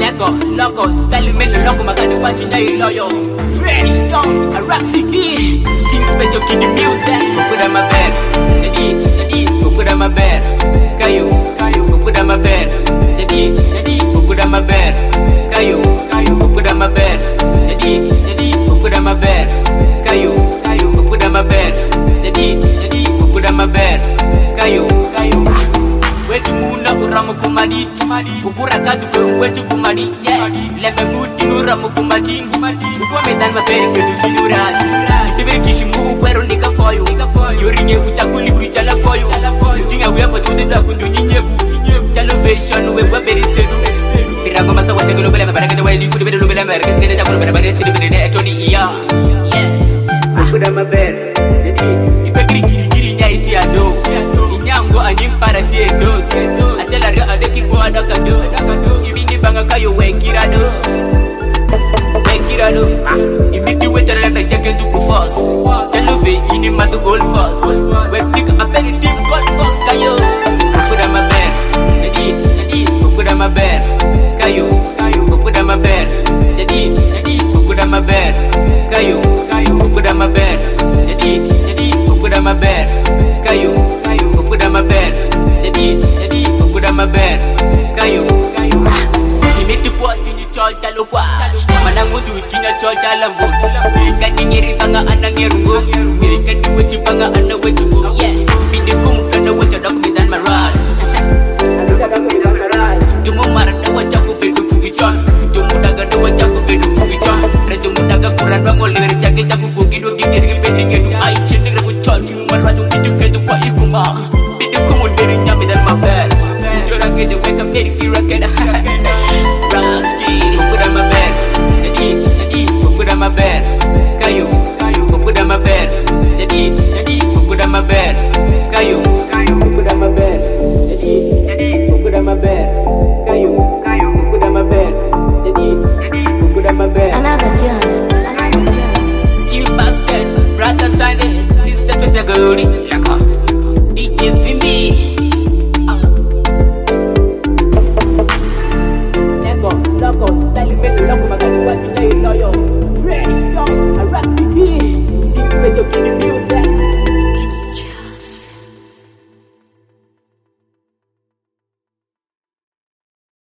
Lego, loco, style me the loco, magadu what you know you loyal. Fresh, young, a rock city. Things better keep the music. Put on my bed, the deed, put on my bed. Caillou, put on my bed. The deed, put on my bed. Caillou, put on my bed. The deed, put on my bed. Caillou, put on my bed. The deed, put on my bed. Caillou, wetu muna uramu kumadi, ukura katu kwe wetu kumadi. Leme muti uramu kumadi, ukwa medan maberi ketu sinurasi. Tibiri kishimu ukwero nika foyo, yorinye utakuli kuichala foyo. Utinga wepa tutida kundu ninyebu, chalovation wewa beri sedu. Pirago masa wate kilo bela mabara kete wali kudi bela lubela mabara kete kete jakulu bela bela sidu bela etoni iya. Ukura maberi, ipekiri kiri nyaisi ado. Inyango animpara tiendo, atela rio adeki boada kado. Ibini banga kayo wekirado. Imiti wetara lembe cheke nduku force. Telove ini matu gold force. Wektika